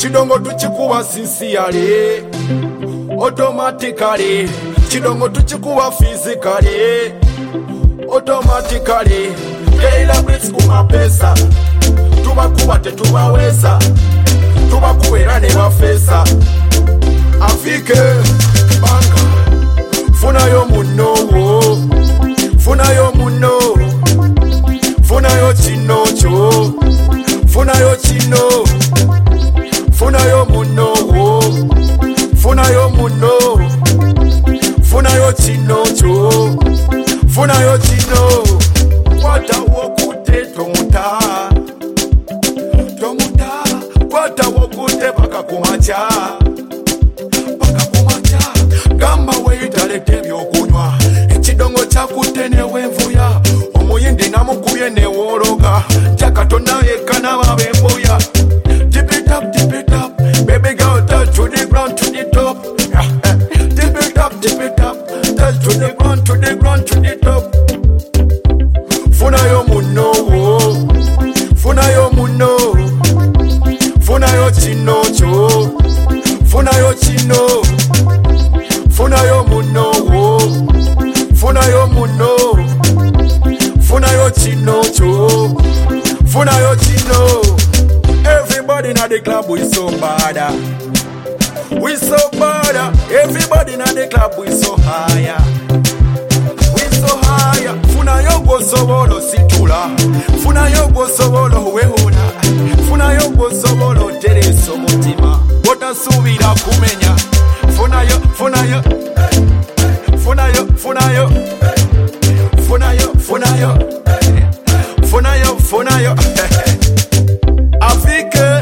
Chidongo tuchikuwa sincerely, automatically. Chidongo tuchikuwa physically, automatically. Keila blitz kumapesa, tubakuba tetubaweza, tubakuwera ne bafesa. Afike banga, funayo muno, funayo muno, funayo chinocho, funayo chino, funayo muno, funayo muno, funayo chinocho, funayo chino. Kwata wokute tomuta, tomuta. Kwata wokute paka kumacha, paka kumacha. Gamba weitalete byokunywa, ekidongo kyakute newenvuya. Omuyindi namukubye newologa, Katonda yekka n'ababembuya. Tip it up, baby girl, touch to the ground, to the top. Tip it up, touch to the ground, to the ground, to the top. Funayo muno, funayo muno, funayo chinocho, funayo chino, funayo muno, funayo muno, funayo chinocho, funayo chino. Everybody in the club we so bad, we so bad. Everybody in the club we so higher, we so higher. Funayo go sobolo situla, funayo go sobolo wehuna, funayo go sobolo tereso mutima. Bota subira kumenya, funayo, funayo, funayo, funayo, funayo, funayo, funayo, funayo. Afrique.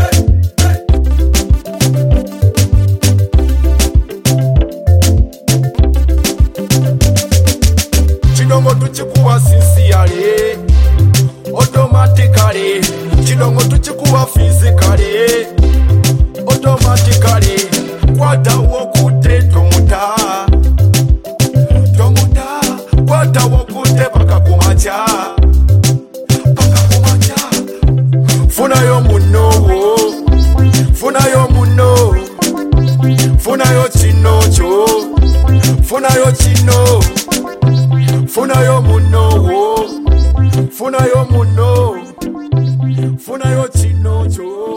Chidongo tuchikuwa sincerely, automatically. Chidongo tuchikuwa physically, automatically. Kwata wokute tomuta, tomuta. Kwata wokute paka kumacha, paka kumacha. Funayo muno, funayo muno, funayo chinocho, funayo chino, funayo muno, funayo muno, funayo chinocho.